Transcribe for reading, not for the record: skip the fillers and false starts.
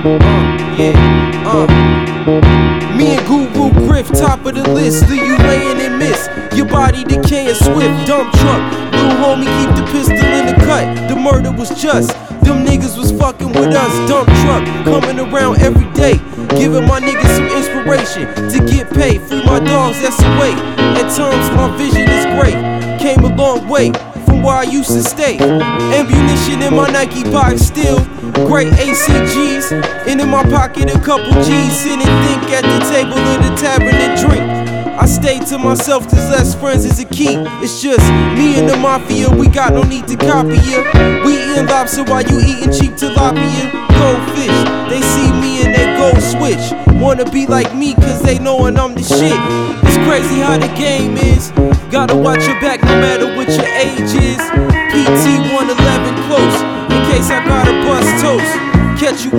Me and Guru Griff, top of the list, leave you laying in mist. Your body decaying swift, dump truck. Little homie, keep the pistol in the cut. The murder was just, them niggas was fucking with us. Dump truck, coming around every day, giving my niggas some inspiration to get paid. Free my dogs, that's the way. At times my vision is great. Came a long way from where I used to stay. Ammunition in my Nike box still. Great ACGs, and in my pocket a couple G's. Sit and think at the table of the tavern and drink. I stay to myself cause less friends is a key. It's just me and the mafia, we got no need to copy ya. We eating lobster while you eating cheap tilapia. Goldfish, they see me and they go switch. Wanna be like me cause they knowin' I'm the shit. It's crazy how the game is. Gotta watch your back no matter what your age is. PT 111 close, in case I gotta bust toast. Catch you